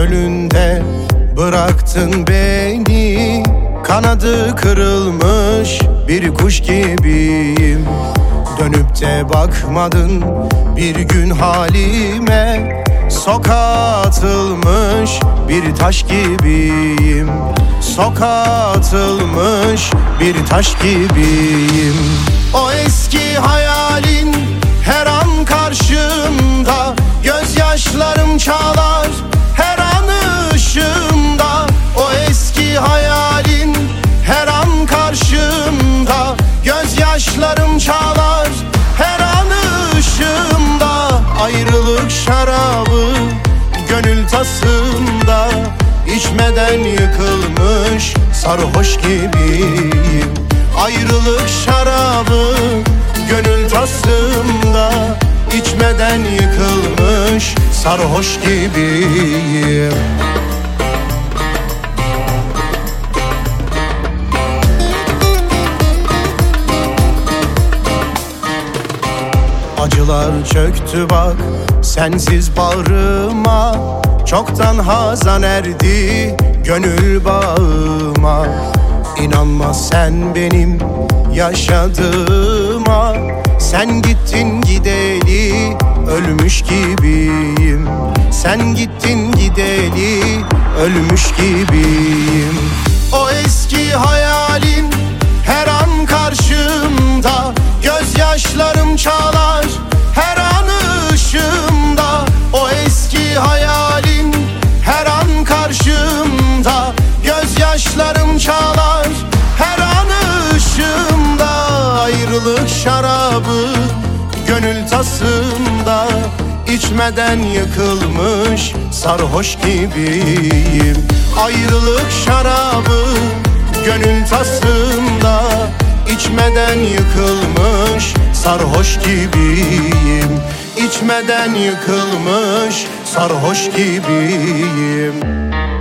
gölünde bıraktın beni. Kanadı kırılmış bir kuş gibiyim. Dönüp de bakmadın bir gün halime. Sokağa atılmış bir taş gibiyim. Sokağa atılmış bir taş gibiyim. O eski hayalin her an karşımda. Gözyaşlarım çağlar her an ışığımda. O eski hayalin her an karşımda. Gözyaşlarım çağlar her an ışığımda. Ayrılık şarabı gönül tasımda. İçmeden yıkılmış sarhoş gibiyim. Ayrılık şarabı gönül tasımda. İçmeden yıkılmış sarhoş gibiyim. Acılar çöktü bak sensiz bağrıma. Çoktan hazan erdi gönül bağıma. İnanma sen benim yaşadığıma. Sen gittin gideli ölmüş gibiyim. Sen gittin gideli ölmüş gibiyim. O eski hayalin her an karşımda. Gözyaşlarım çağlar her an ışığımda. O eski hayalin her an karşımda. Gözyaşlarım çağlar her an ışığımda. Ayrılık şarabı gönül tasımda. İçmeden yıkılmış sarhoş gibiyim. Ayrılık şarabı gönül tasımda. İçmeden yıkılmış sarhoş gibiyim. İçmeden yıkılmış sarhoş gibiyim.